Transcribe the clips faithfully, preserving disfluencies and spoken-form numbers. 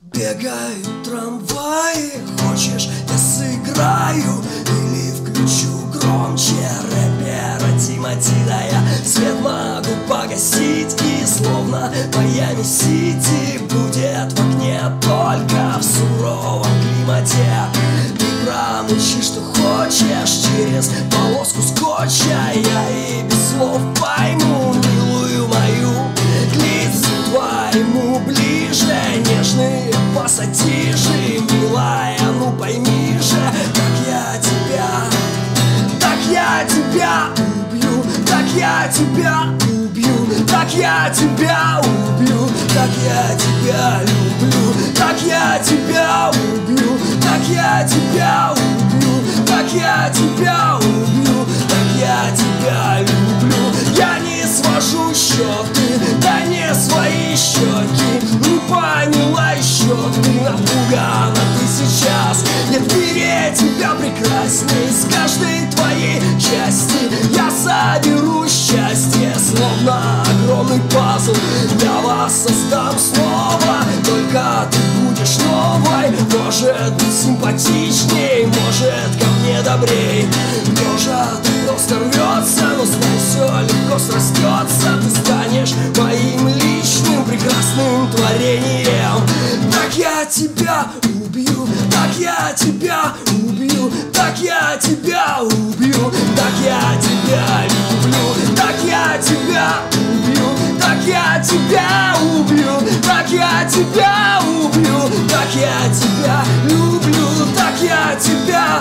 Бегают трамваи, хочешь, я сыграю или включу громче рэпера Тимати. Да я свет могу погасить, и словно Майами-Сити будет в окне только в суровом климате. Ты промычи, что хочешь через полоску скотча, я и без слов пойму, милую мою, к лицу твоему ближе, нежные пассатижи, милая, ну пойми же, так я тебя, так я тебя убью, так я тебя убью, так я тебя убью, так я тебя люблю, так я тебя убью, так я тебя убью, так я тебя убью, так я тебя люблю. Я не свожу счеты, да не свои щеки, не поняла еще, ты напугана ты сейчас. Нет в мире тебя прекрасней, с каждой твоей части я соберу счастье, словно огромный пазл. Я вас создам снова, только ты будешь новой. Может быть симпатичней, может ко мне добрей. Может просто рвется, но знай, все легко срастется. Ты станешь моим личным прекрасным творением. Так я тебя убью, так я тебя убью, так я тебя убью, так я тебя люблю, так я тебя убью, так я тебя убью, так я тебя убью, так я тебя люблю, так я тебя,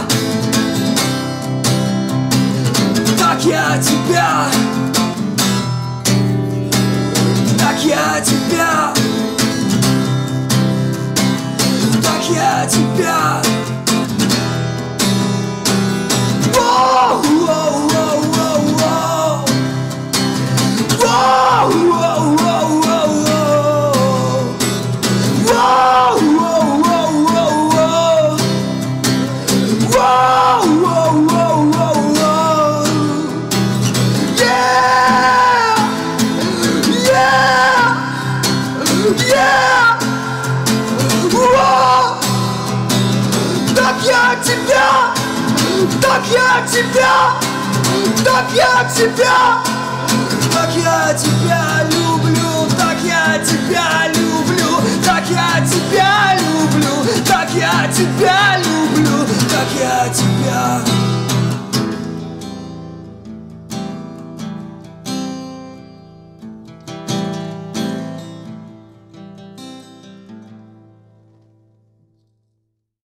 так я тебя, так я тебя, так я тебя. Воу, воу, воу, воу, воу. Воу, воу, воу, воу, воу. Воу, воу, воу, воу, воу. Воу, воу, воу, воу, воу. Yeah, yeah, yeah. Воу. Так я тебя, так я тебя, так я тебя, так я тебя люблю, так я тебя